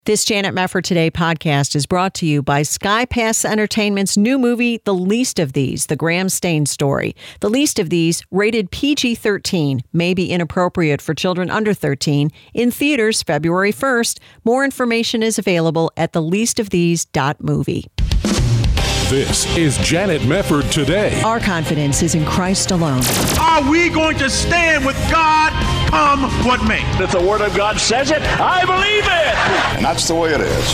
This Janet Mefford Today podcast is brought to you by Sky Pass Entertainment's new movie, The Least of These, The Graham Stane Story. The Least of These, rated PG-13, may be inappropriate for children under 13, in theaters February 1st. More information is available at theleastofthese.movie. This is Janet Mefford Today. Our confidence is in Christ alone. Are we going to stand with God come what may? If the Word of God says it, I believe it. And that's the way it is.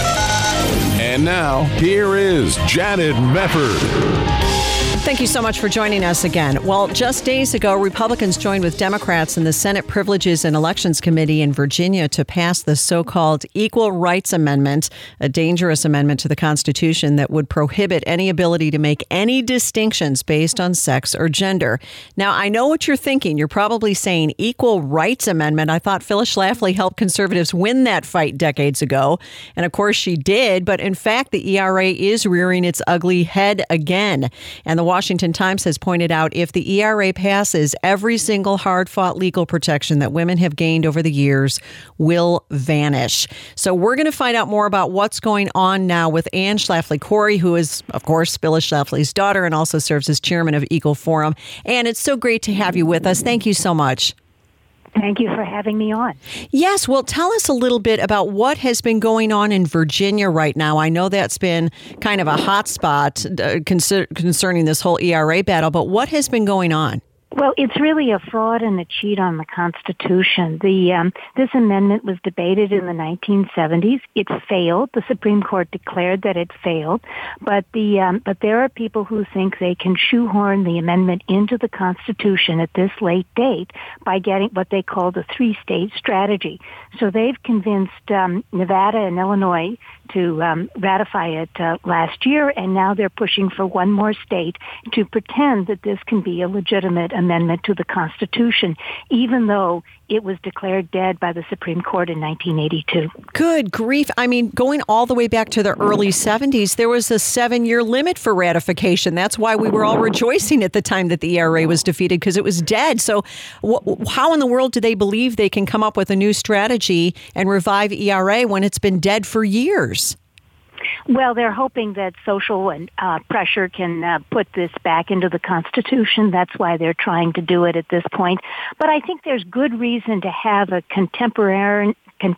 And now, here is Janet Mefford. Thank you so much for joining us again. Well, just days ago, Republicans joined with Democrats in the Senate Privileges and Elections Committee in Virginia to pass the so-called Equal Rights Amendment, a dangerous amendment to the Constitution that would prohibit any ability to make any distinctions based on sex or gender. Now, I know what you're thinking. You're probably saying Equal Rights Amendment. I thought Phyllis Schlafly helped conservatives win that fight decades ago. And of course she did. But in fact, the ERA is rearing its ugly head again. And the Washington Times has pointed out if the ERA passes, every single hard-fought legal protection that women have gained over the years will vanish. So we're going to find out more about what's going on now with Anne Schlafly Cori, who is, of course, Phyllis Schlafly's daughter and also serves as chairman of Equal Forum. Anne, it's so great to have you with us. Thank you so much. Thank you for having me on. Yes, well, tell us a little bit about what has been going on in Virginia right now. I know that's been kind of a hot spot concerning this whole ERA battle, but what has been going on? Well, it's really a fraud and a cheat on the Constitution. This amendment was debated in the 1970s. It failed. The Supreme Court declared that it failed. But there are people who think they can shoehorn the amendment into the Constitution at this late date by getting what they call the three-state strategy. So they've convinced Nevada and Illinois to ratify it last year, and now they're pushing for one more state to pretend that this can be a legitimate amendment to the Constitution, even though it was declared dead by the Supreme Court in 1982. Good grief. I mean, going all the way back to the early 70s, there was a 7-year limit for ratification. That's why we were all rejoicing at the time that the ERA was defeated, because it was dead. So how in the world do they believe they can come up with a new strategy and revive ERA when it's been dead for years? Well, they're hoping that social and pressure can put this back into the Constitution. That's why they're trying to do it at this point. But I think there's good reason to have a contemporaneous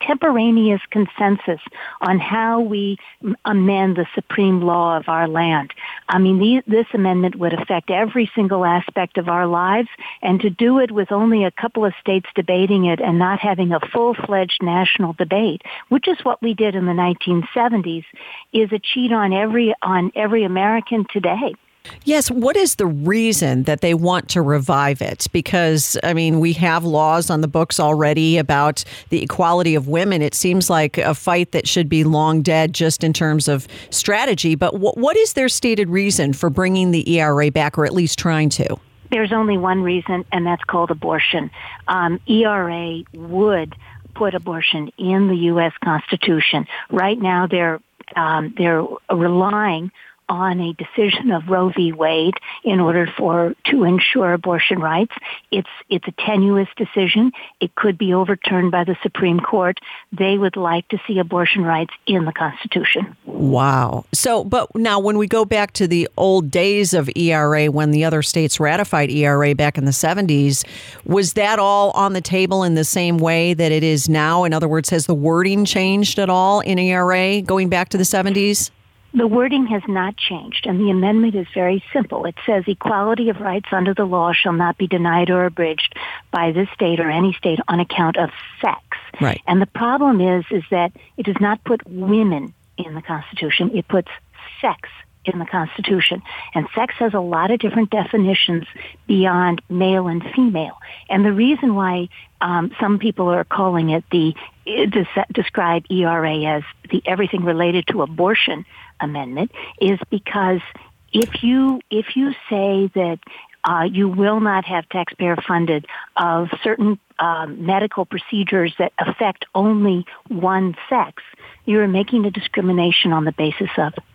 consensus on how we amend the supreme law of our land. I mean, this amendment would affect every single aspect of our lives, and to do it with only a couple of states debating it and not having a full-fledged national debate, which is what we did in the 1970s, is a cheat on every American today. Yes. What is the reason that they want to revive it? Because, I mean, we have laws on the books already about the equality of women. It seems like a fight that should be long dead just in terms of strategy. But what is their stated reason for bringing the ERA back, or at least trying to? There's only one reason, and that's called abortion. ERA would put abortion in the U.S. Constitution. Right now, they're relying on a decision of Roe v. Wade in order to ensure abortion rights. It's a tenuous decision. It could be overturned by the Supreme Court. They would like to see abortion rights in the Constitution. Wow. So, but now when we go back to the old days of ERA, when the other states ratified ERA back in the 70s, was that all on the table in the same way that it is now? In other words, has the wording changed at all in ERA going back to the 70s? The wording has not changed, and the amendment is very simple. It says equality of rights under the law shall not be denied or abridged by this state or any state on account of sex. Right. And the problem is that it does not put women in the Constitution. It puts sex in the Constitution. And sex has a lot of different definitions beyond male and female. And the reason why some people are calling it describe ERA as the everything related to abortion amendment is because if you say that you will not have taxpayer funded of certain medical procedures that affect only one sex, you're making a discrimination on the basis of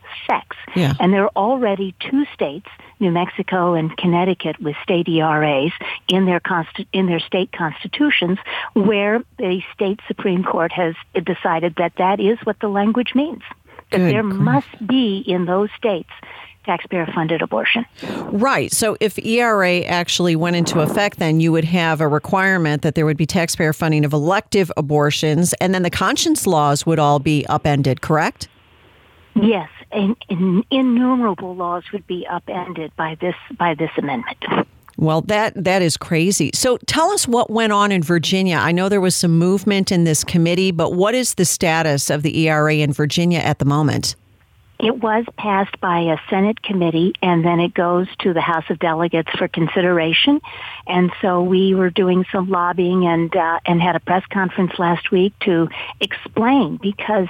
sex. Yeah. And there are already 2 states, New Mexico and Connecticut, with state ERAs in their state constitutions, where the state Supreme Court has decided that is what the language means. That there must be in those states taxpayer-funded abortion. Right. So if ERA actually went into effect, then you would have a requirement that there would be taxpayer funding of elective abortions, and then the conscience laws would all be upended, correct? Yes, and innumerable laws would be upended by this amendment. Well, that is crazy. So tell us what went on in Virginia. I know there was some movement in this committee, but what is the status of the ERA in Virginia at the moment? It was passed by a Senate committee, and then it goes to the House of Delegates for consideration. And so we were doing some lobbying and had a press conference last week to explain, because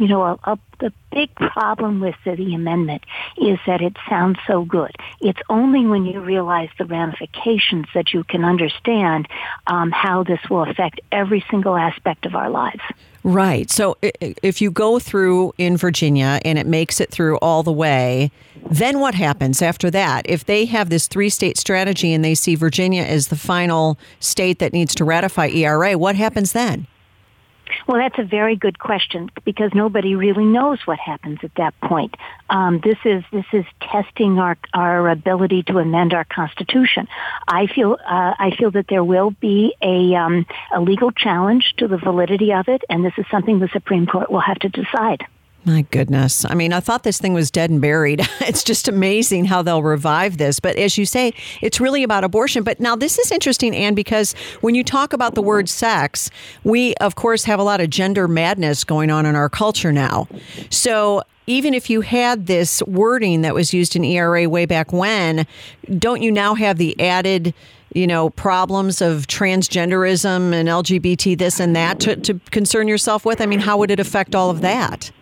the big problem with the amendment is that it sounds so good. It's only when you realize the ramifications that you can understand how this will affect every single aspect of our lives. Right. So if you go through in Virginia and it makes it through all the way, then what happens after that? If they have this 3-state strategy and they see Virginia as the final state that needs to ratify ERA, what happens then? Well, that's a very good question, because nobody really knows what happens at that point. This is testing our ability to amend our Constitution. I feel that there will be a legal challenge to the validity of it, and this is something the Supreme Court will have to decide. My goodness. I mean, I thought this thing was dead and buried. It's just amazing how they'll revive this. But as you say, it's really about abortion. But now this is interesting, Anne, because when you talk about the word sex, we, of course, have a lot of gender madness going on in our culture now. So even if you had this wording that was used in ERA way back when, don't you now have the added problems of transgenderism and LGBT this and that to concern yourself with? I mean, how would it affect all of that?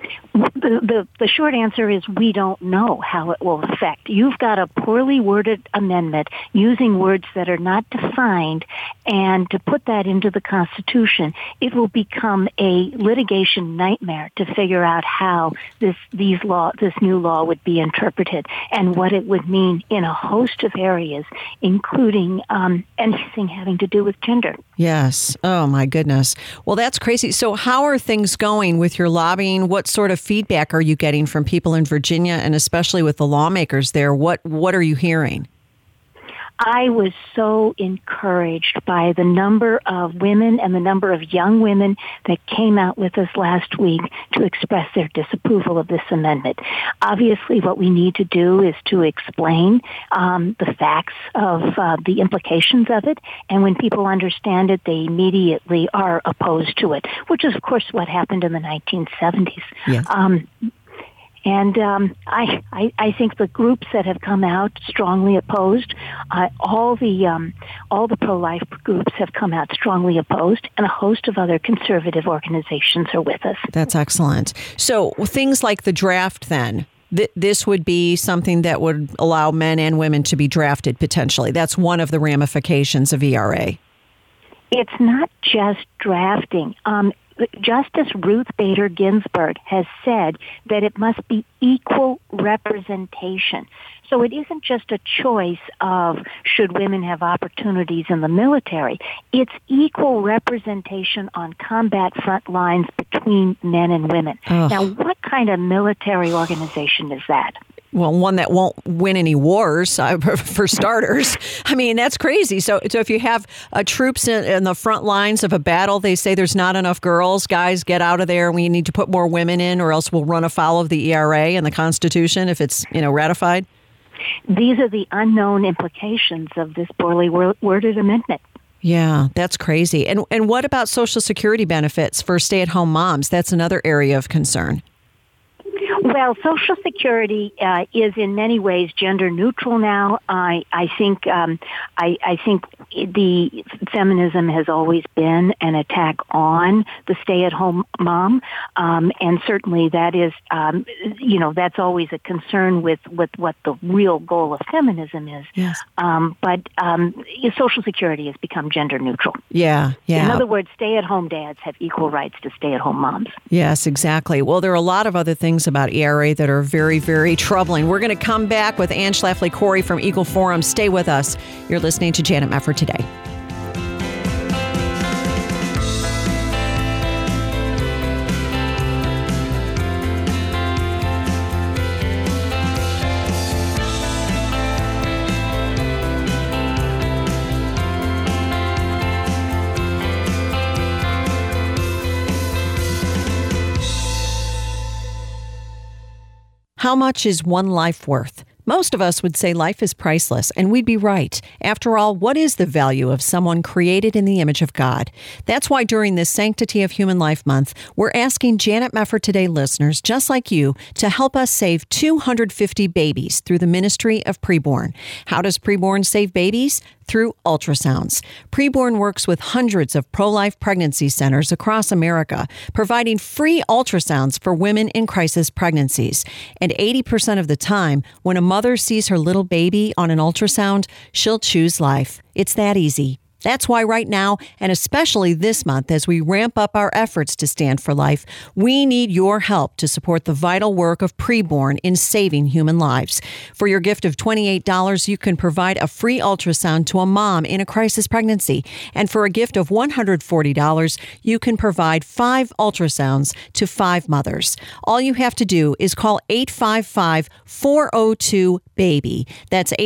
The short answer is we don't know how it will affect. You've got a poorly worded amendment using words that are not defined, and to put that into the Constitution, it will become a litigation nightmare to figure out how this new law would be interpreted and what it would mean in a host of areas, including anything having to do with gender. Yes. Oh, my goodness. Well, that's crazy. So how are things going with your lobbying? What sort of feedback are you getting from people in Virginia, and especially with the lawmakers there? What are you hearing? I was so encouraged by the number of women and the number of young women that came out with us last week to express their disapproval of this amendment. Obviously, what we need to do is to explain the facts of the implications of it, and when people understand it, they immediately are opposed to it, which is, of course, what happened in the 1970s. Yes. And I think the groups that have come out strongly opposed, all the pro-life groups have come out strongly opposed, and a host of other conservative organizations are with us. That's excellent. So things like the draft then, this would be something that would allow men and women to be drafted potentially. That's one of the ramifications of ERA. It's not just drafting. Justice Ruth Bader Ginsburg has said that it must be equal representation. So it isn't just a choice of should women have opportunities in the military. It's equal representation on combat front lines between men and women. Ugh. Now, what kind of military organization is that? Well, one that won't win any wars, for starters. I mean, that's crazy. So if you have troops in the front lines of a battle, they say there's not enough girls. Guys, get out of there. We need to put more women in, or else we'll run afoul of the ERA and the Constitution if it's ratified. These are the unknown implications of this poorly worded amendment. Yeah, that's crazy. And what about Social Security benefits for stay-at-home moms? That's another area of concern. Well, Social Security is in many ways gender neutral now. I think the feminism has always been an attack on the stay-at-home mom, and certainly that is, that's always a concern with what the real goal of feminism is. Yes. But Social Security has become gender neutral. Yeah. In other words, stay-at-home dads have equal rights to stay-at-home moms. Yes, exactly. Well, there are a lot of other things about ERA that are very, very troubling. We're going to come back with Ann Schlafly-Corey from Eagle Forum. Stay with us. You're listening to Janet Mefford Today. How much is one life worth? Most of us would say life is priceless, and we'd be right. After all, what is the value of someone created in the image of God? That's why during this Sanctity of Human Life Month, we're asking Janet Mefford Today listeners, just like you, to help us save 250 babies through the ministry of Preborn. How does Preborn save babies? Through ultrasounds. Preborn works with hundreds of pro-life pregnancy centers across America, providing free ultrasounds for women in crisis pregnancies. And 80% of the time, when a mother sees her little baby on an ultrasound, she'll choose life. It's that easy. That's why right now, and especially this month, as we ramp up our efforts to stand for life, we need your help to support the vital work of Preborn in saving human lives. For your gift of $28, you can provide a free ultrasound to a mom in a crisis pregnancy. And for a gift of $140, you can provide 5 ultrasounds to 5 mothers. All you have to do is call 855-402-BABY. That's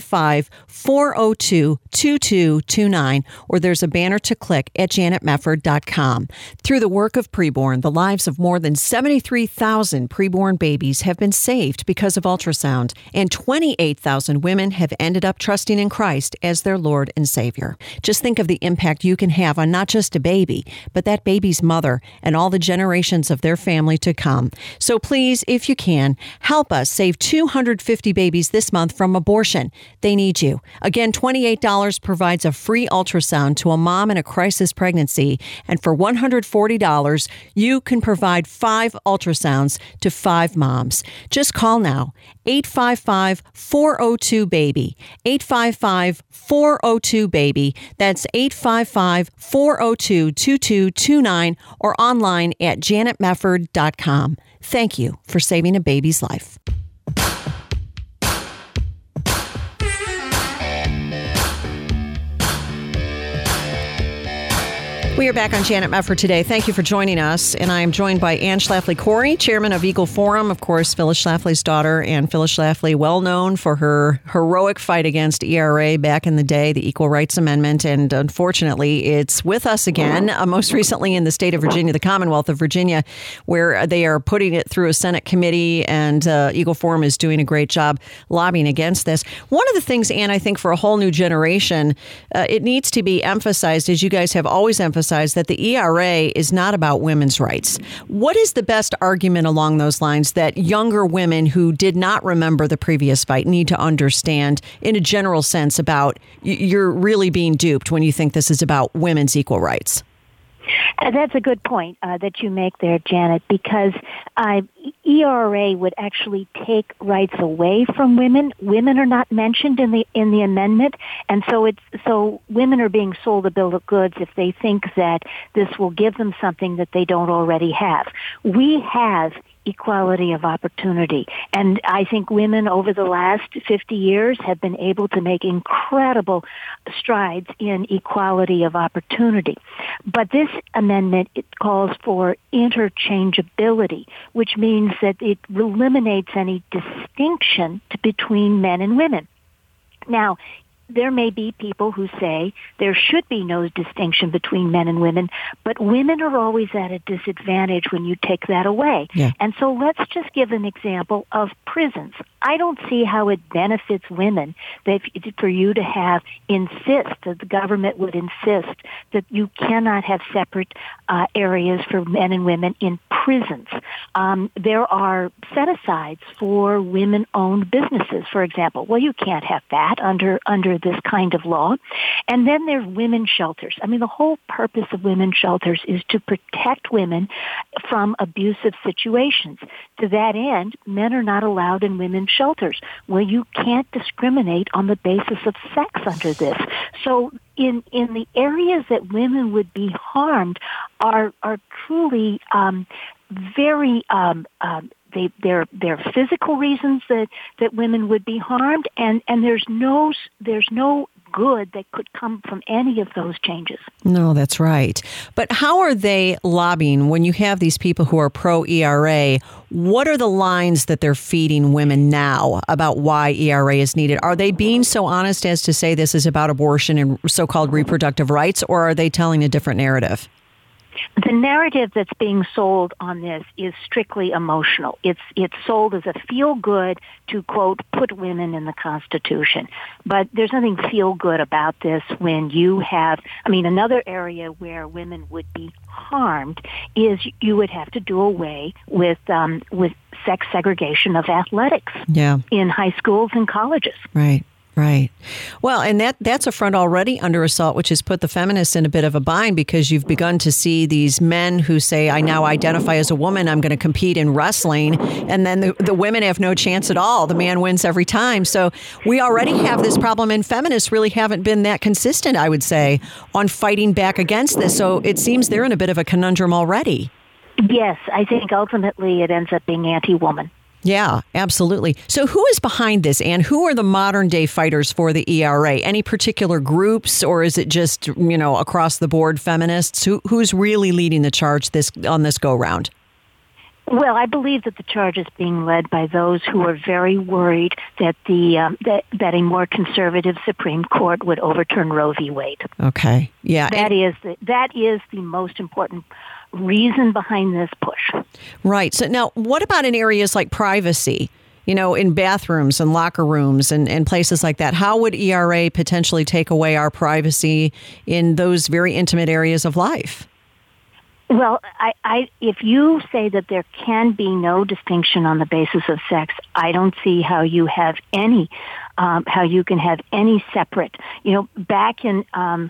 855-402-2229. Or there's a banner to click at janetmefford.com. Through the work of Preborn, the lives of more than 73,000 preborn babies have been saved because of ultrasound, and 28,000 women have ended up trusting in Christ as their Lord and Savior. Just think of the impact you can have on not just a baby, but that baby's mother and all the generations of their family to come. So please, if you can, help us save 250 babies this month from abortion. They need you. Again, $28 provides a free ultrasound to a mom in a crisis pregnancy, and for $140, you can provide 5 ultrasounds to 5 moms. Just call now, 855-402-BABY, 855-402-BABY. That's 855-402-2229, or online at janetmefford.com. Thank you for saving a baby's life. We are back on Janet Mefford Today. Thank you for joining us. And I am joined by Ann Schlafly-Corey, chairman of Eagle Forum. Of course, Phyllis Schlafly's daughter. And Phyllis Schlafly, well known for her heroic fight against ERA back in the day, the Equal Rights Amendment. And unfortunately, it's with us again, most recently in the state of Virginia, the Commonwealth of Virginia, where they are putting it through a Senate committee. And Eagle Forum is doing a great job lobbying against this. One of the things, Ann, I think for a whole new generation, it needs to be emphasized, as you guys have always emphasized, that the ERA is not about women's rights. What is the best argument along those lines that younger women who did not remember the previous fight need to understand in a general sense about you're really being duped when you think this is about women's equal rights? That's a good point that you make there, Janet, because ERA would actually take rights away from women. Women are not mentioned in the amendment, and so women are being sold a bill of goods if they think that this will give them something that they don't already have. We have equality of opportunity. And I think women over the last 50 years have been able to make incredible strides in equality of opportunity. But this amendment, it calls for interchangeability, which means that it eliminates any distinction between men and women. Now, there may be people who say there should be no distinction between men and women, but women are always at a disadvantage when you take that away. Yeah. And so let's just give an example of prisons. I don't see how it benefits women that for you to insist that the government would insist that you cannot have separate areas for men and women in prisons. There are set-asides for women-owned businesses, for example. Well, you can't have that under this kind of law. And then there's women's shelters. I mean, the whole purpose of women's shelters is to protect women from abusive situations. To that end, men are not allowed in women's shelters. Well, you can't discriminate on the basis of sex under this. So in the areas that women would be harmed are truly very there are physical reasons that women would be harmed, and there's no good that could come from any of those changes. No, that's right. But how are they lobbying when you have these people who are pro-ERA? What are the lines that they're feeding women now about why ERA is needed? Are they being so honest as to say this is about abortion and so-called reproductive rights, or are they telling a different narrative? The narrative that's being sold on this is strictly emotional. It's sold as a feel-good to, quote, put women in the Constitution. But there's nothing feel-good about this when you have, another area where women would be harmed is you would have to do away with sex segregation of athletics in high schools and colleges. Right. Right. Well, and that's a front already under assault, which has put the feminists in a bit of a bind because you've begun to see these men who say, I now identify as a woman, I'm going to compete in wrestling. And then the women have no chance at all. The man wins every time. So we already have this problem, and feminists really haven't been that consistent, I would say, on fighting back against this. So it seems they're in a bit of a conundrum already. Yes, I think ultimately it ends up being anti-woman. Yeah, absolutely. So who is behind this, and who are the modern day fighters for the ERA? Any particular groups, or is it just, across the board feminists? Who's really leading the charge on this go round? Well, I believe that the charge is being led by those who are very worried that that a more conservative Supreme Court would overturn Roe v. Wade. Okay. Yeah. That is the most important reason behind this push. Right. So now, what about in areas like privacy? In bathrooms and locker rooms and places like that? How would ERA potentially take away our privacy in those very intimate areas of life? Well, if you say that there can be no distinction on the basis of sex, I don't see how you have any, how you can have any separate. Back in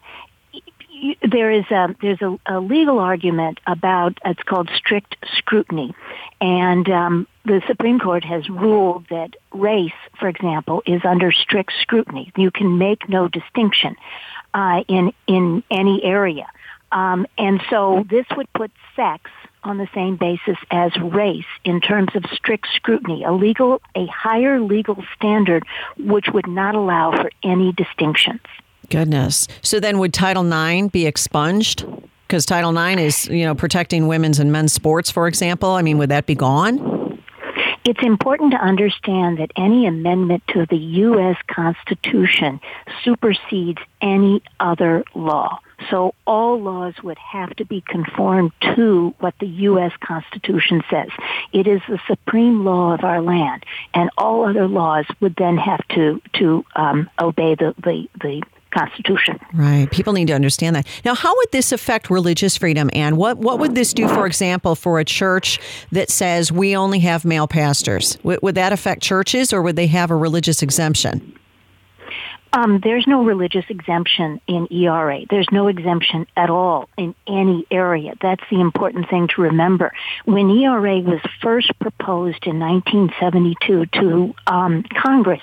there's a legal argument about, it's called strict scrutiny, and the Supreme Court has ruled that race, for example, is under strict scrutiny. You can make no distinction in any area. And so this would put sex on the same basis as race in terms of strict scrutiny, a higher legal standard which would not allow for any distinctions. Goodness. So then would Title IX be expunged? Because Title IX is, protecting women's and men's sports, for example. Would that be gone? It's important to understand that any amendment to the U.S. Constitution supersedes any other law. So all laws would have to be conformed to what the U.S. Constitution says. It is the supreme law of our land, and all other laws would then have to obey the Constitution. Right. People need to understand that. Now, how would this affect religious freedom, Ann? What would this do, for example, for a church that says we only have male pastors? Would that affect churches, or would they have a religious exemption? There's no religious exemption in ERA. There's no exemption at all in any area. That's the important thing to remember. When ERA was first proposed in 1972 to Congress,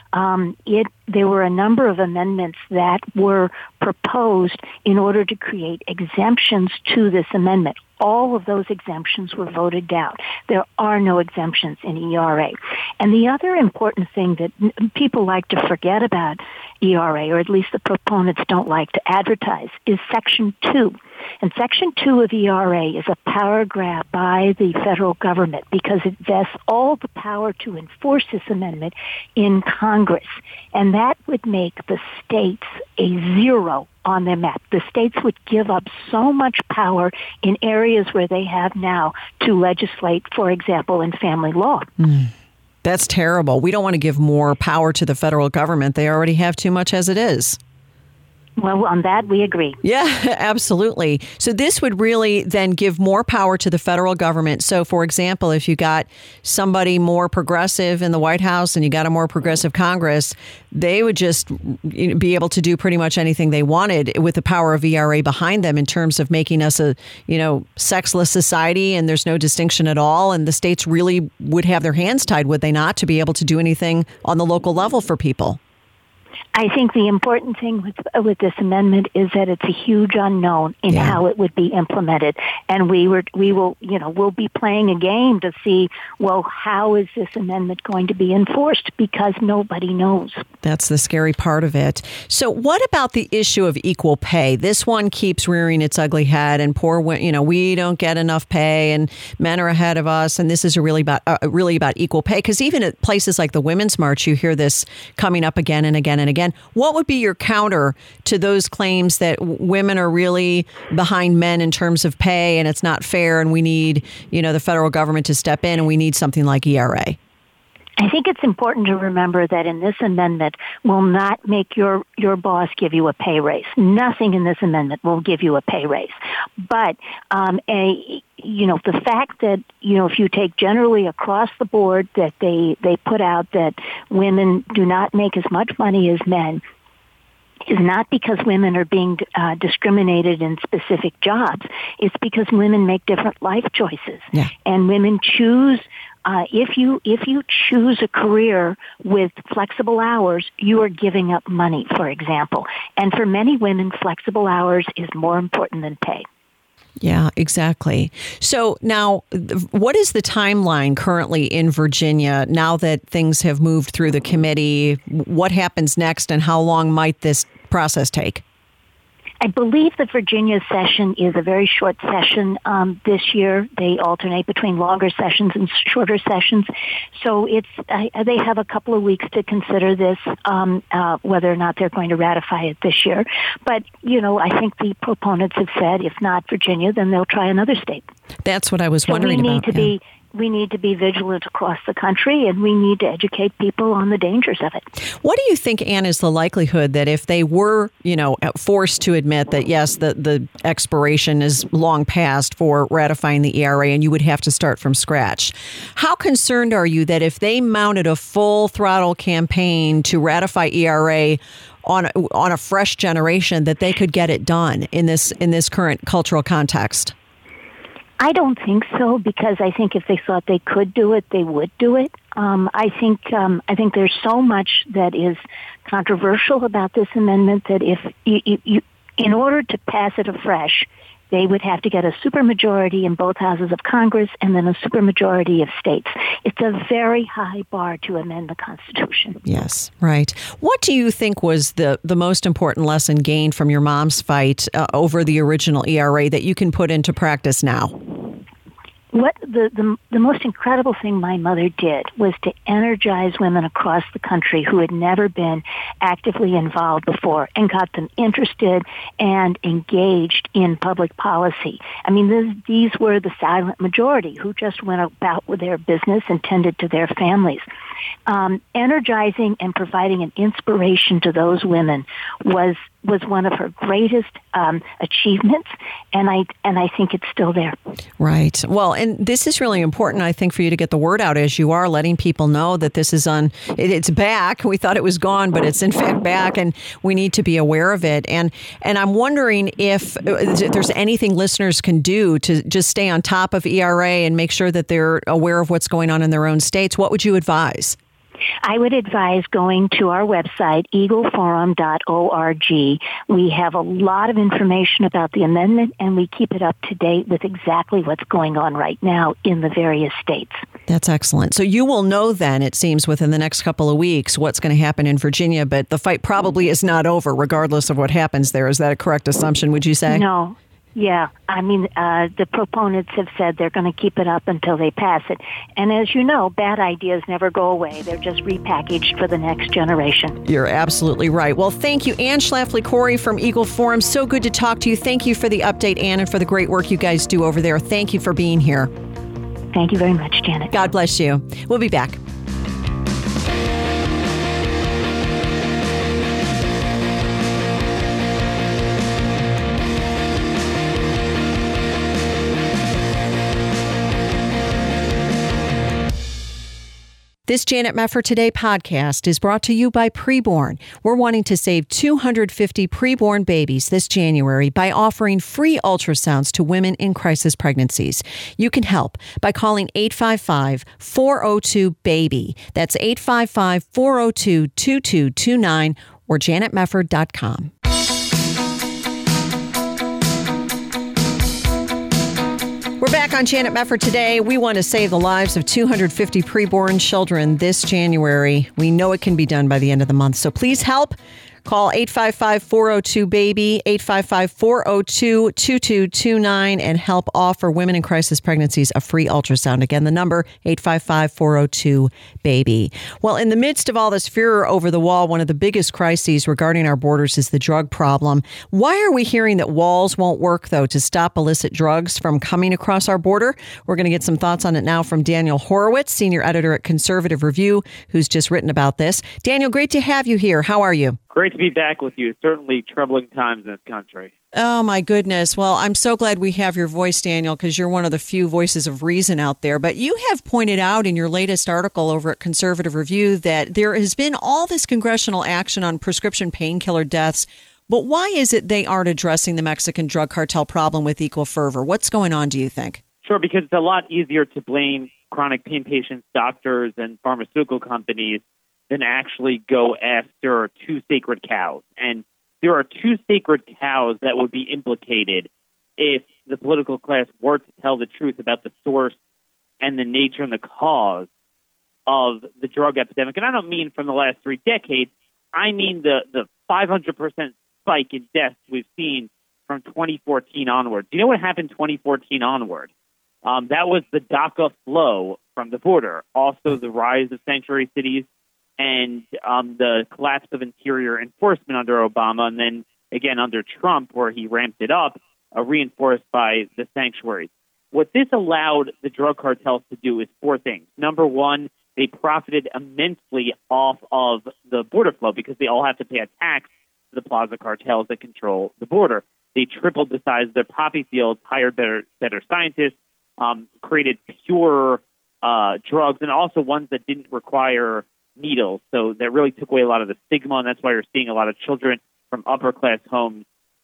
there were a number of amendments that were proposed in order to create exemptions to this amendment. All of those exemptions were voted down. There are no exemptions in ERA. And the other important thing that people like to forget about ERA, or at least the proponents don't like to advertise, is Section 2. And Section 2 of ERA is a power grab by the federal government because it vests all the power to enforce this amendment in Congress. And that would make the states a zero on their map. The states would give up so much power in areas where they have now to legislate, for example, in family law. That's terrible. We don't want to give more power to the federal government. They already have too much as it is. Well, on that, we agree. Yeah, absolutely. So this would really then give more power to the federal government. So, for example, if you got somebody more progressive in the White House and you got a more progressive Congress, they would just be able to do pretty much anything they wanted with the power of ERA behind them in terms of making us a, sexless society, and there's no distinction at all. And the states really would have their hands tied, would they not, to be able to do anything on the local level for people? I think the important thing with this amendment is that it's a huge unknown in how it would be implemented, and we'll be playing a game to see, well, how is this amendment going to be enforced, because nobody knows. That's the scary part of it. So what about the issue of equal pay? This one keeps rearing its ugly head, and we don't get enough pay, and men are ahead of us, and this is really about equal pay. Because even at places like the Women's March, you hear this coming up again and again and again. What would be your counter to those claims that women are really behind men in terms of pay, and it's not fair, and we need, the federal government to step in, and we need something like ERA? I think it's important to remember that in this amendment will not make your boss give you a pay raise. Nothing in this amendment will give you a pay raise. But the fact that, if you take generally across the board that they put out that women do not make as much money as men, is not because women are being discriminated in specific jobs. It's because women make different life choices. Yeah. And women choose, if you choose a career with flexible hours, you are giving up money, for example. And for many women, flexible hours is more important than pay. Yeah, exactly. So now, what is the timeline currently in Virginia now that things have moved through the committee? What happens next, and how long might this process take? I believe the Virginia session is a very short session this year. They alternate between longer sessions and shorter sessions. So they have a couple of weeks to consider this, whether or not they're going to ratify it this year. But, I think the proponents have said, if not Virginia, then they'll try another state. That's what I was wondering about. We need to be vigilant across the country, and we need to educate people on the dangers of it. What do you think, Ann, is the likelihood that if they were, forced to admit that, yes, the expiration is long past for ratifying the ERA and you would have to start from scratch, how concerned are you that if they mounted a full throttle campaign to ratify ERA on a fresh generation, that they could get it done in this current cultural context? I don't think so, because I think if they thought they could do it, they would do it. I think there's so much that is controversial about this amendment that if you in order to pass it afresh, they would have to get a supermajority in both houses of Congress and then a supermajority of states. It's a very high bar to amend the Constitution. Yes, right. What do you think was the most important lesson gained from your mom's fight over the original ERA that you can put into practice now? What the most incredible thing my mother did was to energize women across the country who had never been actively involved before, and got them interested and engaged in public policy. I mean, these were the silent majority who just went about with their business and tended to their families. Energizing and providing an inspiration to those women was one of her greatest achievements, and I think it's still there. Right. Well, and this is really important, I think, for you to get the word out as you are, letting people know that this is it's back. We thought it was gone, but it's in fact back, and we need to be aware of it. And I'm wondering if there's anything listeners can do to just stay on top of ERA and make sure that they're aware of what's going on in their own states. What would you advise? I would advise going to our website, eagleforum.org. We have a lot of information about the amendment, and we keep it up to date with exactly what's going on right now in the various states. That's excellent. So you will know then, it seems, within the next couple of weeks what's going to happen in Virginia, but the fight probably is not over regardless of what happens there. Is that a correct assumption, would you say? No. Yeah, I mean, the proponents have said they're going to keep it up until they pass it. And as you know, bad ideas never go away. They're just repackaged for the next generation. You're absolutely right. Well, thank you, Ann Schlafly-Corey from Eagle Forum. So good to talk to you. Thank you for the update, Ann, and for the great work you guys do over there. Thank you for being here. Thank you very much, Janet. God bless you. We'll be back. This Janet Mefford Today podcast is brought to you by Preborn. We're wanting to save 250 preborn babies this January by offering free ultrasounds to women in crisis pregnancies. You can help by calling 855-402-BABY. That's 855-402-2229. or janetmefford.com. We're back on Janet Mefford today. We want to save the lives of 250 preborn children this January. We know it can be done by the end of the month, so please help. Call 855-402-BABY, 855-402-2229, and help offer women in crisis pregnancies a free ultrasound. Again, the number, 855-402-BABY. Well, in the midst of all this furor over the wall, one of the biggest crises regarding our borders is the drug problem. Why are we hearing that walls won't work, though, to stop illicit drugs from coming across our border? We're going to get some thoughts on it now from Daniel Horowitz, senior editor at Conservative Review, who's just written about this. Daniel, great to have you here. How are you? Great to be back with you. Certainly troubling times in this country. Oh, my goodness. Well, I'm so glad we have your voice, Daniel, because you're one of the few voices of reason out there. But you have pointed out in your latest article over at Conservative Review that there has been all this congressional action on prescription painkiller deaths. But why is it they aren't addressing the Mexican drug cartel problem with equal fervor? What's going on, do you think? Sure, because it's a lot easier to blame chronic pain patients, doctors, and pharmaceutical companies than actually go after two sacred cows. And there are two sacred cows that would be implicated if the political class were to tell the truth about the source and the nature and the cause of the drug epidemic. And I don't mean from the last 3 decades. I mean the 500% spike in deaths we've seen from 2014 onward. Do you know what happened 2014 onward? That was the DACA flow from the border, also the rise of sanctuary cities, and the collapse of interior enforcement under Obama, and then again under Trump, where he ramped it up, reinforced by the sanctuaries. What this allowed the drug cartels to do is 4 things. Number one, they profited immensely off of the border flow because they all have to pay a tax to the plaza cartels that control the border. They tripled the size of their poppy fields, hired better scientists, created pure drugs, and also ones that didn't require needles. So that really took away a lot of the stigma, and that's why you're seeing a lot of children from upper-class homes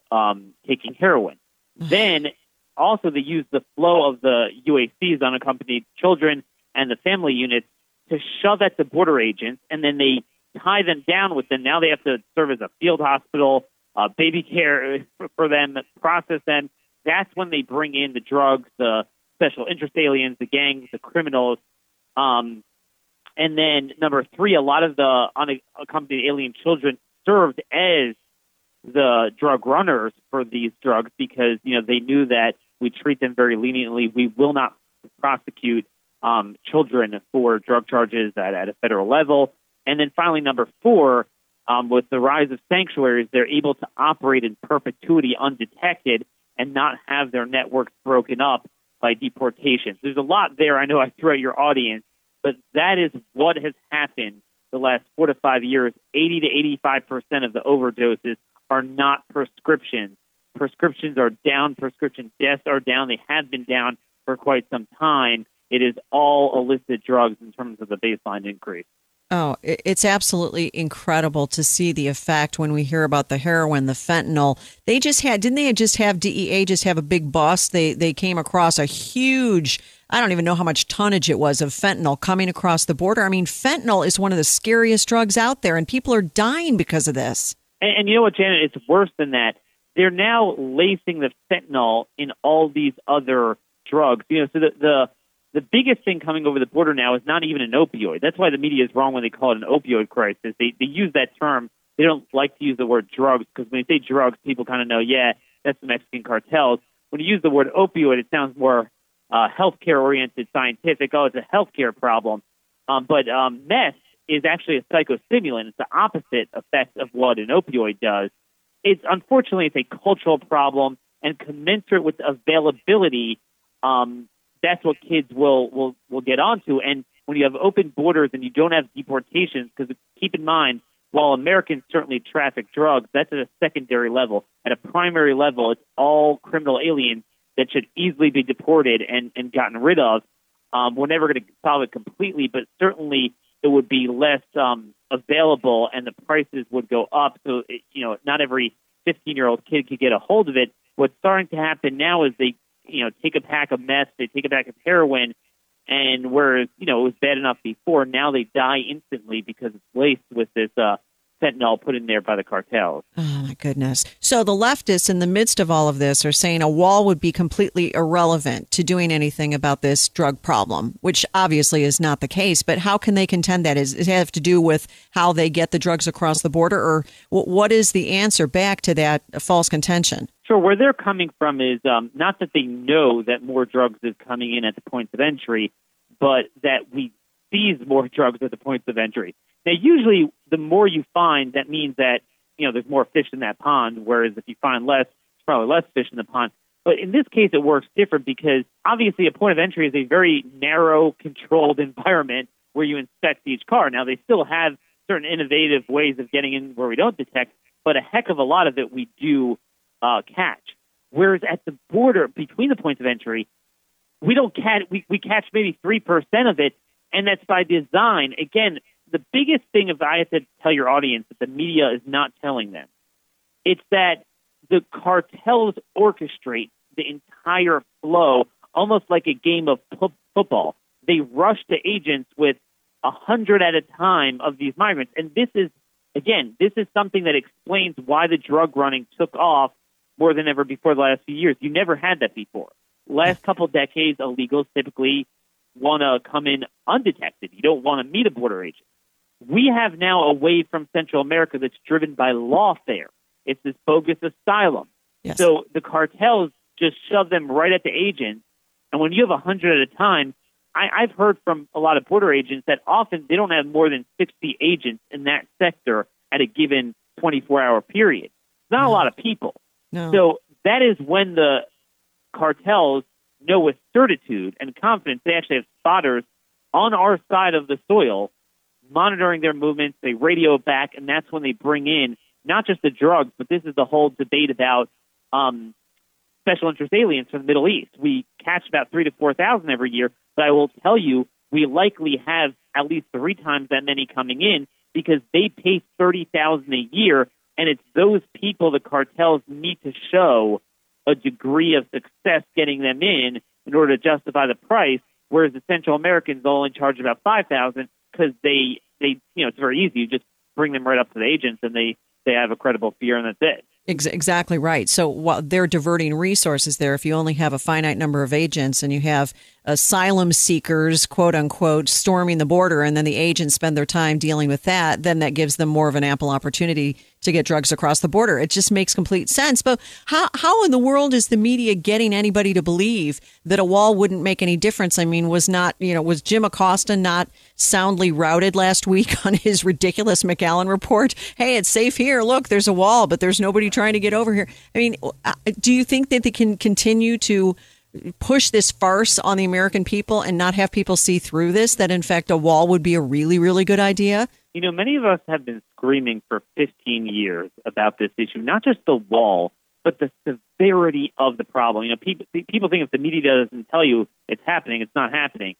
taking heroin. Then also they used the flow of the UACs, unaccompanied children, and the family units to shove at the border agents, and then they tie them down with them. Now they have to serve as a field hospital, baby care for them, process them. That's when they bring in the drugs, the special interest aliens, the gangs, the criminals. And then number 3, a lot of the unaccompanied alien children served as the drug runners for these drugs because, they knew that we treat them very leniently. We will not prosecute children for drug charges at a federal level. And then finally, number 4, with the rise of sanctuaries, they're able to operate in perpetuity undetected and not have their networks broken up by deportations. There's a lot there I know I threw at your audience, but that is what has happened the last 4 to 5 years. 80 to 85% of the overdoses are not prescriptions. Prescriptions are down. Prescription deaths are down. They have been down for quite some time. It is all illicit drugs in terms of the baseline increase. Oh, it's absolutely incredible to see the effect when we hear about the heroin, the fentanyl. Didn't they just have DEA just have a big bust? They came across a huge, I don't even know how much tonnage it was of fentanyl coming across the border. I mean, fentanyl is one of the scariest drugs out there, and people are dying because of this. And you know what, Janet? It's worse than that. They're now lacing the fentanyl in all these other drugs. So the biggest thing coming over the border now is not even an opioid. That's why the media is wrong when they call it an opioid crisis. They use that term. They don't like to use the word drugs because when they say drugs, people kind of know, yeah, that's the Mexican cartels. When you use the word opioid, it sounds more healthcare-oriented, scientific. Oh, it's a healthcare problem. But meth is actually a psychostimulant. It's the opposite effect of what an opioid does. Unfortunately, it's a cultural problem, and commensurate with availability, that's what kids will get onto. And when you have open borders and you don't have deportations, because keep in mind, while Americans certainly traffic drugs, that's at a secondary level. At a primary level, it's all criminal aliens that should easily be deported and gotten rid of. We're never going to solve it completely, but certainly it would be less available and the prices would go up. So, not every 15-year-old kid could get a hold of it. What's starting to happen now is they take a pack of meth, they take a pack of heroin, and whereas, it was bad enough before, now they die instantly because it's laced with this fentanyl put in there by the cartels. Oh, my goodness. So the leftists in the midst of all of this are saying a wall would be completely irrelevant to doing anything about this drug problem, which obviously is not the case. But how can they contend that? Does it have to do with how they get the drugs across the border? Or what is the answer back to that false contention? Sure. Where they're coming from is not that they know that more drugs is coming in at the points of entry, but that we seize more drugs at the points of entry. Now, usually, the more you find, that means that, there's more fish in that pond, whereas if you find less, there's probably less fish in the pond. But in this case, it works different because, obviously, a point of entry is a very narrow, controlled environment where you inspect each car. Now, they still have certain innovative ways of getting in where we don't detect, but a heck of a lot of it we do catch. Whereas at the border, between the points of entry, we don't catch, we catch maybe 3% of it, and that's by design. Again, the biggest thing, if I have to tell your audience that the media is not telling them, it's that the cartels orchestrate the entire flow, almost like a game of football. They rush to agents with 100 at a time of these migrants. And this is something that explains why the drug running took off more than ever before the last few years. You never had that before. Last couple decades, illegals typically want to come in undetected. You don't want to meet a border agent. We have now a wave from Central America that's driven by lawfare. It's this bogus asylum. Yes. So the cartels just shove them right at the agents. And when you have 100 at a time, I've heard from a lot of border agents that often they don't have more than 60 agents in that sector at a given 24-hour period. It's not a lot of people. No. So that is when the cartels know with certitude and confidence they actually have spotters on our side of the soil monitoring their movements. They radio back, and that's when they bring in not just the drugs, but this is the whole debate about special interest aliens from the Middle East. We catch about 3,000 to 4,000 every year, but I will tell you we likely have at least 3 times that many coming in because they pay $30,000 a year, and it's those people the cartels need to show a degree of success getting them in order to justify the price, whereas the Central Americans only charge about $5,000 because they it's very easy. You just bring them right up to the agents, and they have a credible fear, and that's it. Exactly right. So while they're diverting resources there, if you only have a finite number of agents and you have asylum seekers, quote unquote, storming the border, and then the agents spend their time dealing with that, then that gives them more of an ample opportunity to get drugs across the border. It just makes complete sense. But how in the world is the media getting anybody to believe that a wall wouldn't make any difference? I mean, was Jim Acosta not soundly routed last week on his ridiculous McAllen report? Hey, it's safe here. Look, there's a wall, but there's nobody trying to get over here. I mean, do you think that they can continue to push this farce on the American people and not have people see through this, that in fact a wall would be a really, really good idea? Many of us have been screaming for 15 years about this issue, not just the wall, but the severity of the problem. People think if the media doesn't tell you it's happening, it's not happening.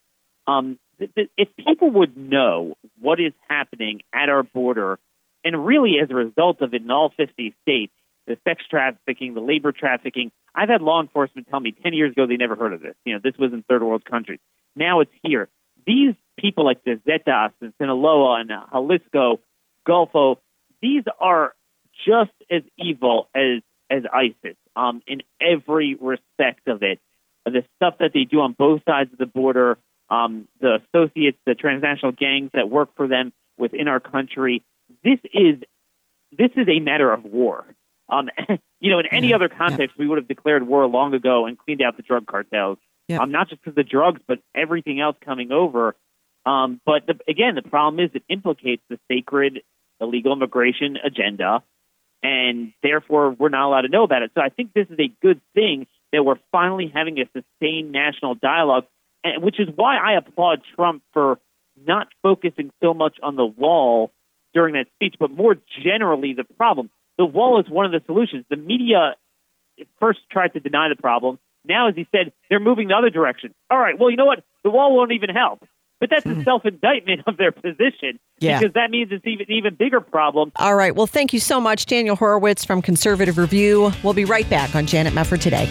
If people would know what is happening at our border, and really as a result of it in all 50 states, the sex trafficking, the labor trafficking, I've had law enforcement tell me 10 years ago they never heard of this. This was in third world countries. Now it's here. These people like the Zetas and Sinaloa and Jalisco, Golfo, these are just as evil as ISIS in every respect of it. The stuff that they do on both sides of the border, the associates, the transnational gangs that work for them within our country, this is a matter of war. In any other context, we would have declared war long ago and cleaned out the drug cartels. Yeah. Not just because of the drugs, but everything else coming over. But the problem is it implicates the sacred illegal immigration agenda, and therefore we're not allowed to know about it. So I think this is a good thing that we're finally having a sustained national dialogue, which is why I applaud Trump for not focusing so much on the wall during that speech, but more generally the problem. The wall is one of the solutions. The media first tried to deny the problem. Now, as he said, they're moving the other direction. All right, well, you know what? The wall won't even help. But that's a self-indictment of their position because that means it's an even bigger problem. All right. Well, thank you so much, Daniel Horowitz from Conservative Review. We'll be right back on Janet Mefford Today.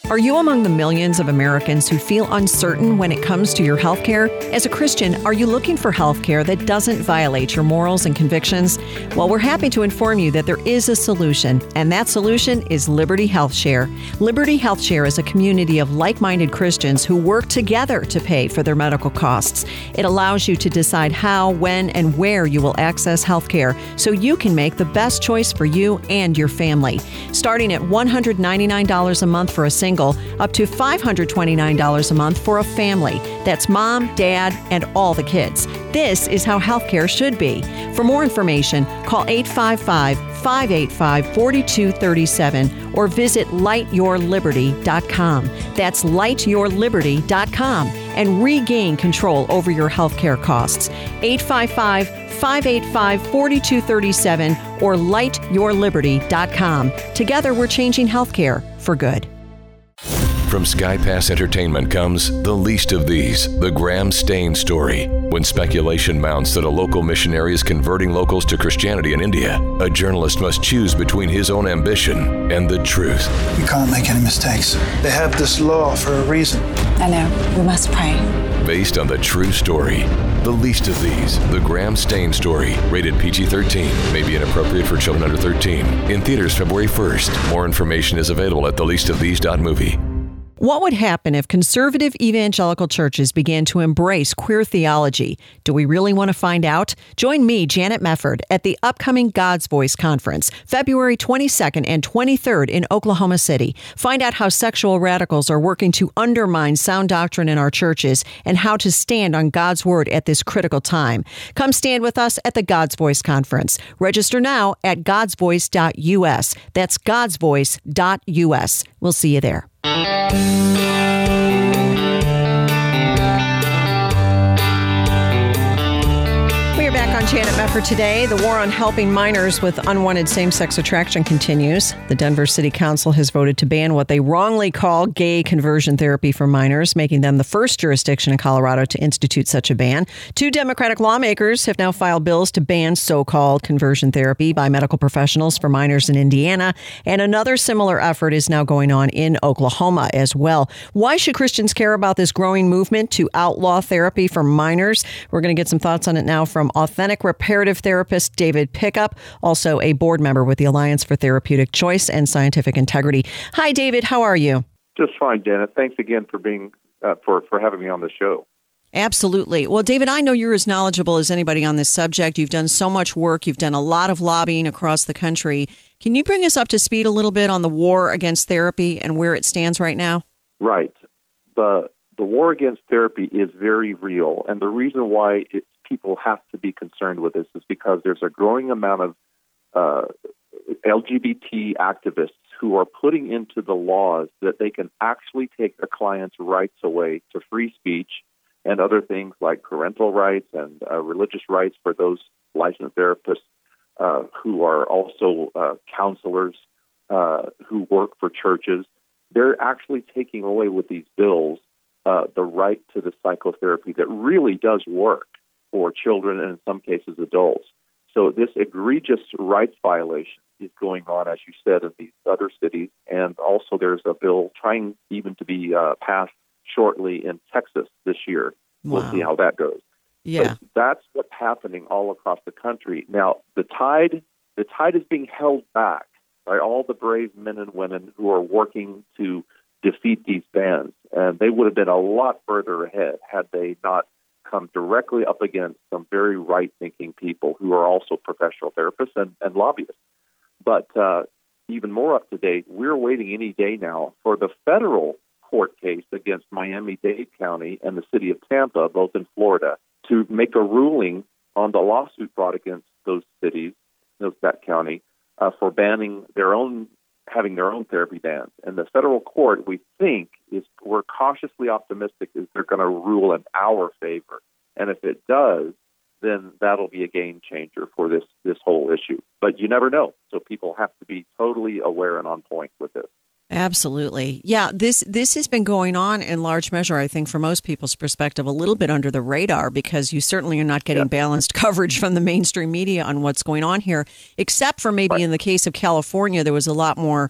Are you among the millions of Americans who feel uncertain when it comes to your health care? As a Christian, are you looking for health care that doesn't violate your morals and convictions? Well, we're happy to inform you that there is a solution, and that solution is Liberty Health Share. Liberty Health Share is a community of like-minded Christians who work together to pay for their medical costs. It allows you to decide how, when, and where you will access health care so you can make the best choice for you and your family. Starting at $199 a month for a single, up to $529 a month for a family. That's mom, dad, and all the kids. This is how healthcare should be. For more information, call 855-585-4237 or visit lightyourliberty.com. That's lightyourliberty.com and regain control over your healthcare costs. 855-585-4237 or lightyourliberty.com. Together, we're changing healthcare for good. From Sky Pass Entertainment comes The Least of These, the Graham Stain story. When speculation mounts that a local missionary is converting locals to Christianity in India, a journalist must choose between his own ambition and the truth. We can't make any mistakes. They have this law for a reason. I know. We must pray. Based on the true story. The Least of These, the Graham Stain story. Rated PG-13. May be inappropriate for children under 13. In theaters February 1st. More information is available at theleastofthese.movie. What would happen if conservative evangelical churches began to embrace queer theology? Do we really want to find out? Join me, Janet Mefford, at the upcoming God's Voice Conference, February 22nd and 23rd in Oklahoma City. Find out how sexual radicals are working to undermine sound doctrine in our churches and how to stand on God's Word at this critical time. Come stand with us at the God's Voice Conference. Register now at godsvoice.us. That's godsvoice.us. We'll see you there. We are back on Janet Mefford today. The war on helping minors with unwanted same-sex attraction continues. The Denver City Council has voted to ban what they wrongly call gay conversion therapy for minors, making them the first jurisdiction in Colorado to institute such a ban. 2 Democratic lawmakers have now filed bills to ban so-called conversion therapy by medical professionals for minors in Indiana, and another similar effort is now going on in Oklahoma as well. Why should Christians care about this growing movement to outlaw therapy for minors? We're going to get some thoughts on it now from Authentic reparative therapist David Pickup, also a board member with the Alliance for Therapeutic Choice and Scientific Integrity. Hi, David. How are you? Just fine, Janet. Thanks again for being for having me on the show. Absolutely. Well, David, I know you're as knowledgeable as anybody on this subject. You've done so much work. You've done a lot of lobbying across the country. Can you bring us up to speed a little bit on the war against therapy and where it stands right now? Right. The war against therapy is very real, and the reason why people have to be concerned with this is because there's a growing amount of LGBT activists who are putting into the laws that they can actually take a client's rights away to free speech and other things like parental rights and religious rights for those licensed therapists who are also counselors who work for churches. They're actually taking away with these bills the right to the psychotherapy that really does work for children and in some cases adults. So this egregious rights violation is going on, as you said, in these other cities. And also there's a bill trying even to be passed shortly in Texas this year. Wow. We'll see how that goes. Yeah. But that's what's happening all across the country. Now, the tide is being held back by all the brave men and women who are working to defeat these bans. And they would have been a lot further ahead had they not come directly up against some very right-thinking people who are also professional therapists and lobbyists. But even more up to date, we're waiting any day now for the federal court case against Miami-Dade County and the city of Tampa, both in Florida, to make a ruling on the lawsuit brought against those cities, that county, for banning having their own therapy bans. And the federal court, we think, we're cautiously optimistic is they're going to rule in our favor. And if it does, then that'll be a game changer for this whole issue. But you never know. So people have to be totally aware and on point with this. Absolutely. Yeah, this has been going on in large measure, I think, from most people's perspective, a little bit under the radar, because you certainly are not getting balanced coverage from the mainstream media on what's going on here, except for maybe in the case of California, there was a lot more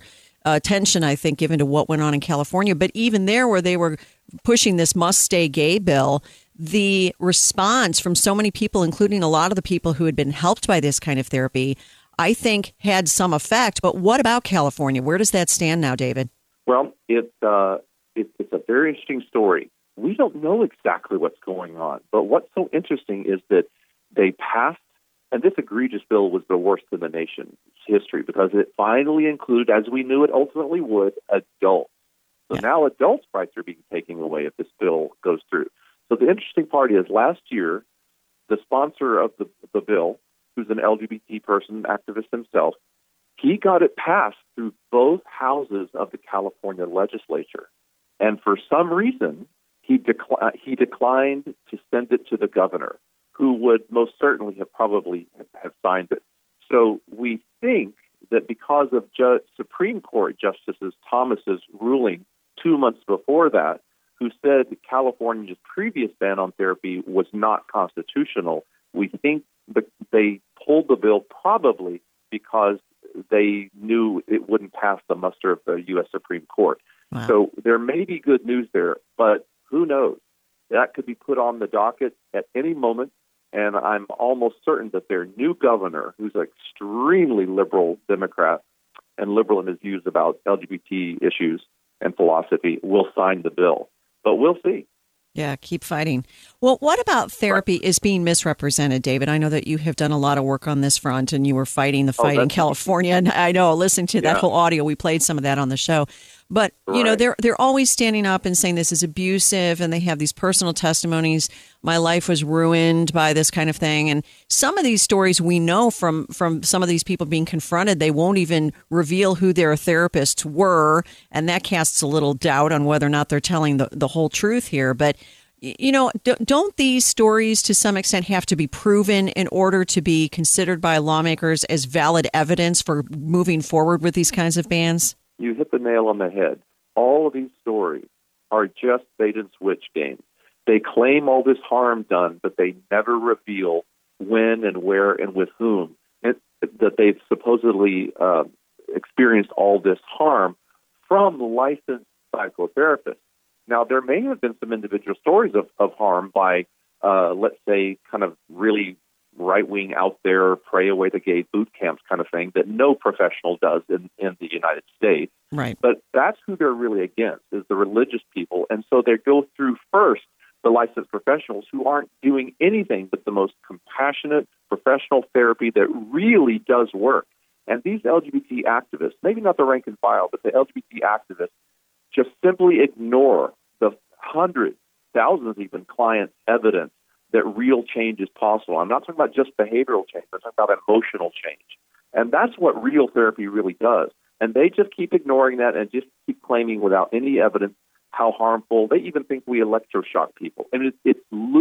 attention, I think, given to what went on in California. But even there, where they were pushing this must stay gay bill, the response from so many people, including a lot of the people who had been helped by this kind of therapy, I think had some effect. But what about California? Where does that stand now, David? Well, it's a very interesting story. We don't know exactly what's going on. But what's so interesting is that they passed, and this egregious bill was the worst in the nation's history because it finally included, as we knew it ultimately would, adults. So now adults' rights are being taken away if this bill goes through. So the interesting part is last year, the sponsor of the bill, who's an LGBT person, activist himself, he got it passed through both houses of the California legislature. And for some reason, he declined to send it to the governor, who would most certainly have probably have signed it. So we think that because of Supreme Court Justice Thomas's ruling 2 months before that, who said California's previous ban on therapy was not constitutional, we think that they pulled the bill probably because they knew it wouldn't pass the muster of the U.S. Supreme Court. Wow. So there may be good news there, but who knows? That could be put on the docket at any moment, and I'm almost certain that their new governor, who's an extremely liberal Democrat and liberal in his views about LGBT issues and philosophy, will sign the bill. But we'll see. Yeah, keep fighting. Well, what about therapy is being misrepresented, David? I know that you have done a lot of work on this front, and you were fighting the fight in California. And I know, listening to that whole audio, we played some of that on the show. But, you know, they're always standing up and saying this is abusive, and they have these personal testimonies. My life was ruined by this kind of thing. And some of these stories we know from some of these people being confronted, they won't even reveal who their therapists were. And that casts a little doubt on whether or not they're telling the whole truth here. But, you know, don't these stories to some extent have to be proven in order to be considered by lawmakers as valid evidence for moving forward with these kinds of bans? You hit the nail on the head. All of these stories are just bait and switch games. They claim all this harm done, but they never reveal when and where and with whom that they've supposedly experienced all this harm from licensed psychotherapists. Now, there may have been some individual stories of harm by, let's say, kind of really right-wing out there, pray away the gay boot camps kind of thing that no professional does in the United States. Right. But that's who they're really against, is the religious people. And so they go through first the licensed professionals who aren't doing anything but the most compassionate professional therapy that really does work. And these LGBT activists, maybe not the rank and file, but the LGBT activists, just simply ignore the hundreds, thousands even, client evidence that real change is possible. I'm not talking about just behavioral change. I'm talking about emotional change. And that's what real therapy really does. And they just keep ignoring that and just keep claiming without any evidence how harmful. They even think we electroshock people. And it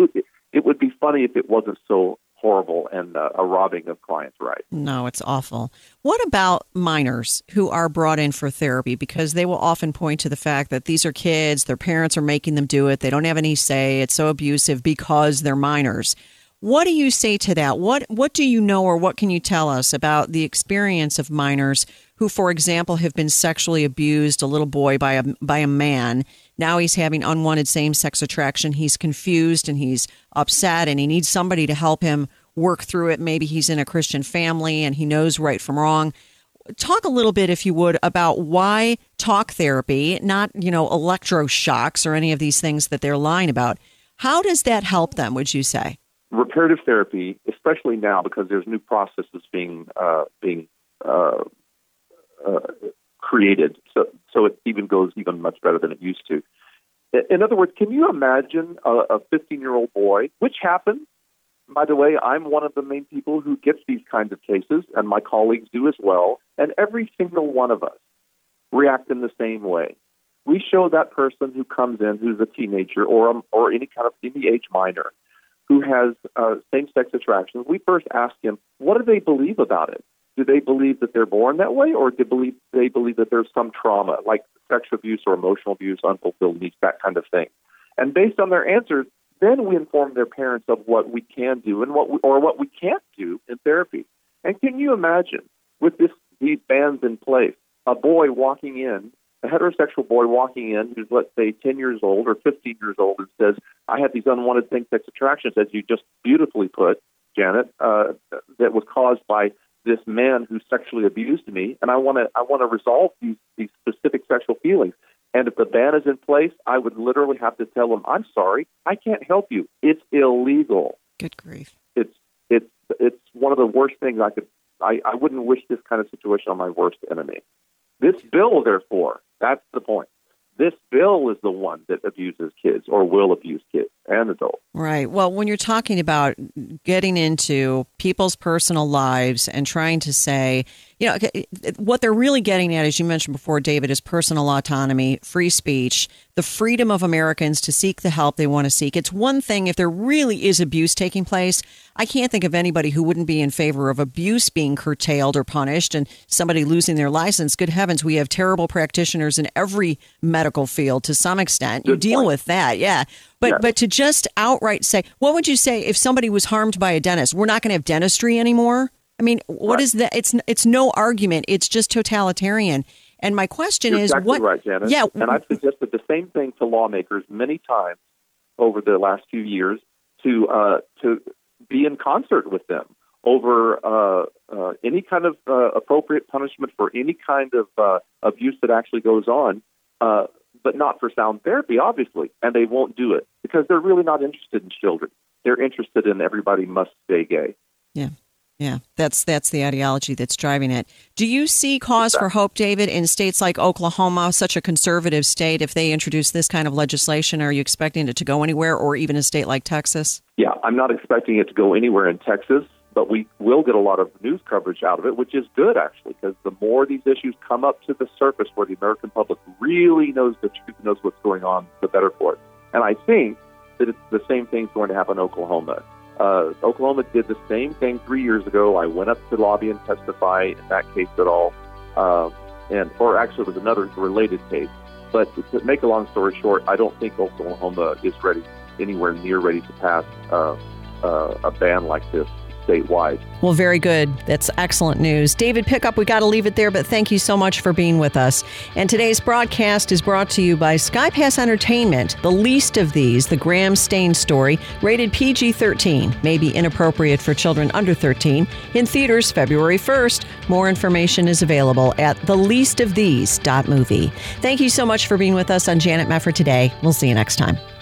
would be funny if it wasn't so horrible and a robbing of clients' rights. No, it's awful. What about minors who are brought in for therapy? Because they will often point to the fact that these are kids, their parents are making them do it, they don't have any say, it's so abusive because they're minors. What do you say to that? What do you know, or what can you tell us about the experience of minors who, for example, have been sexually abused, a little boy by a man? Now he's having unwanted same-sex attraction. He's confused and he's upset and he needs somebody to help him work through it. Maybe he's in a Christian family and he knows right from wrong. Talk a little bit, if you would, about why talk therapy, not, electroshocks or any of these things that they're lying about. How does that help them, would you say? Reparative therapy, especially now because there's new processes being created, so it even goes even much better than it used to. In other words, can you imagine a 15-year-old boy, which happens, by the way, I'm one of the main people who gets these kinds of cases, and my colleagues do as well, and every single one of us react in the same way. We show that person who comes in who's a teenager or any kind of age minor who has same-sex attraction. We first ask him, what do they believe about it? Do they believe that they're born that way, or do they believe that there's some trauma, like sexual abuse or emotional abuse, unfulfilled needs, that kind of thing? And based on their answers, then we inform their parents of what we can do and what we can't do in therapy. And can you imagine, with these bans in place, a boy walking in, a heterosexual boy walking in who's, let's say, 10 years old or 15 years old and says, I had these unwanted same-sex attractions, as you just beautifully put, Janet, that was caused by this man who sexually abused me, and I want to resolve these specific sexual feelings. And if the ban is in place, I would literally have to tell him, I'm sorry, I can't help you. It's illegal. Good grief. It's one of the worst things I wouldn't wish this kind of situation on my worst enemy. This bill, therefore, that's the point. This bill is the one that abuses kids or will abuse kids and adults. Right. Well, when you're talking about getting into people's personal lives and trying to say, you know, what they're really getting at, as you mentioned before, David, is personal autonomy, free speech, the freedom of Americans to seek the help they want to seek. It's one thing if there really is abuse taking place. I can't think of anybody who wouldn't be in favor of abuse being curtailed or punished and somebody losing their license. Good heavens, we have terrible practitioners in every medical field to some extent. You deal with that, yeah. But to just outright say, what would you say if somebody was harmed by a dentist? We're not going to have dentistry anymore? I mean, what is that? It's no argument. It's just totalitarian. And my question You're is, exactly what? Right, Janet. Yeah, and I've suggested the same thing to lawmakers many times over the last few years to be in concert with them over any kind of appropriate punishment for any kind of abuse that actually goes on, but not for sound therapy, obviously. And they won't do it because they're really not interested in children. They're interested in everybody must stay gay. Yeah. Yeah, that's the ideology that's driving it. Do you see cause for hope, David, in states like Oklahoma, such a conservative state, if they introduce this kind of legislation? Are you expecting it to go anywhere, or even a state like Texas? Yeah, I'm not expecting it to go anywhere in Texas, but we will get a lot of news coverage out of it, which is good, actually, because the more these issues come up to the surface where the American public really knows the truth, knows what's going on, the better for it. And I think that it's the same thing's going to happen in Oklahoma. Oklahoma did the same thing 3 years ago. I went up to lobby and testify in that case at all, or actually it was another related case. But to make a long story short, I don't think Oklahoma is anywhere near ready to pass a ban like this statewide. Well, very good. That's excellent news. David Pickup, we got to leave it there, but thank you so much for being with us. And today's broadcast is brought to you by Sky Pass Entertainment. The least of these, the Graham Stain story, rated PG-13, may be inappropriate for children under 13, in theaters February 1st. More information is available at theleastofthese.movie. Thank you so much for being with us on Janet Mefford today. We'll see you next time.